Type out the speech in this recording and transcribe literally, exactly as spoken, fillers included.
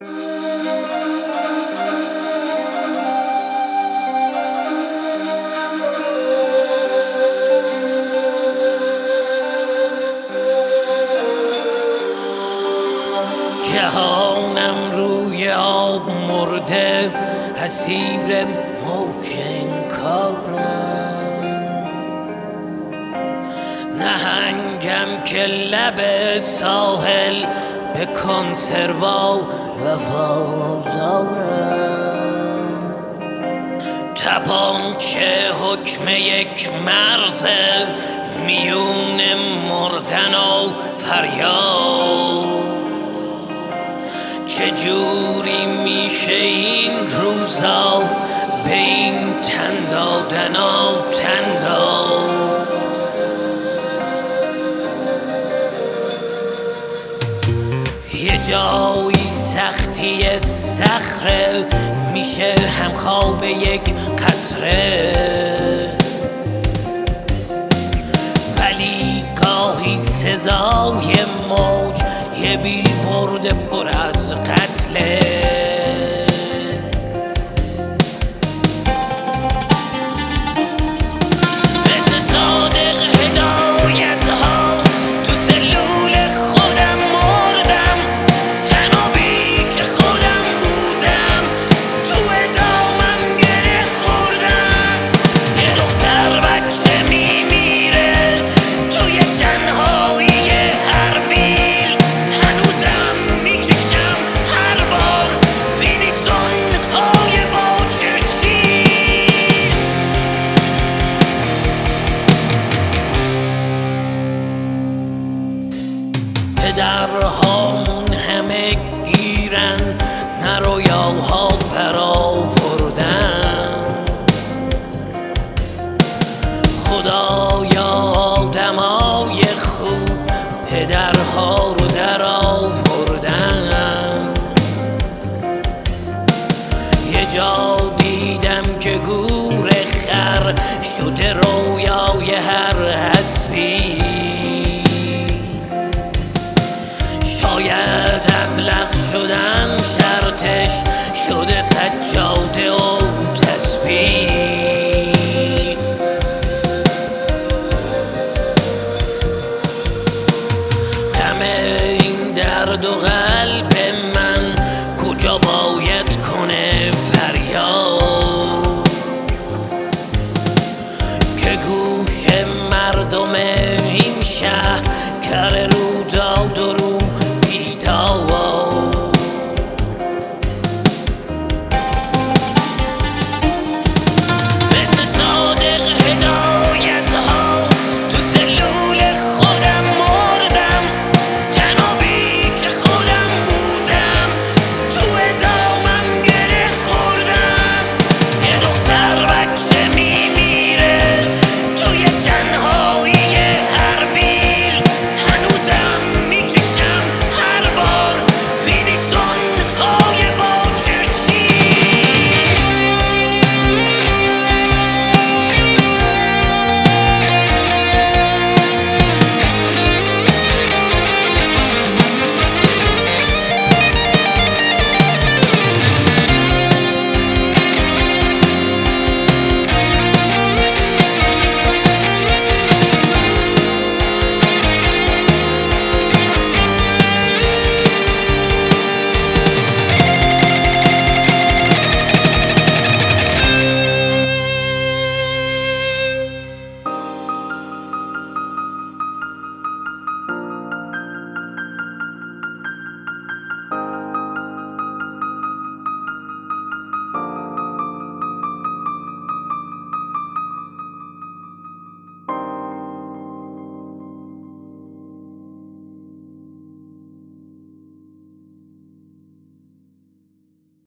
جهانم روی آب مرده، اسیر موج انکارم. نهنگم که لب ساحل به کنسروا وفادارم. تپانچه حکم یک مرزه، میون مردن و فریاد. چجوری میشه این روزا به این تن دادن و تن داد؟ یه جایی سختی صخره میشه همخواب یک قطره، ولی گاهی سزای موج یه بیلبورد پر از قتله. مثل صادق هدایت ها تو سلول خودم مردم، تنها بی که خودم بودم، تو ادامم گره خوردم. یه دختر بچه میمیره توی تنهایی هر بیل، هنوزم میکشم هر بار وینیسون های باچرچیل. پدرهامون همه گیرن، نه رویاها برآوردن. خدایا آدمای خوب پدرها رو در آوردن. یه جا دیدم که گور خر شده رویای هر حسبی. شاید ابلق شدم شرطش شده سجاده و تسبیح. دم این درد و قلب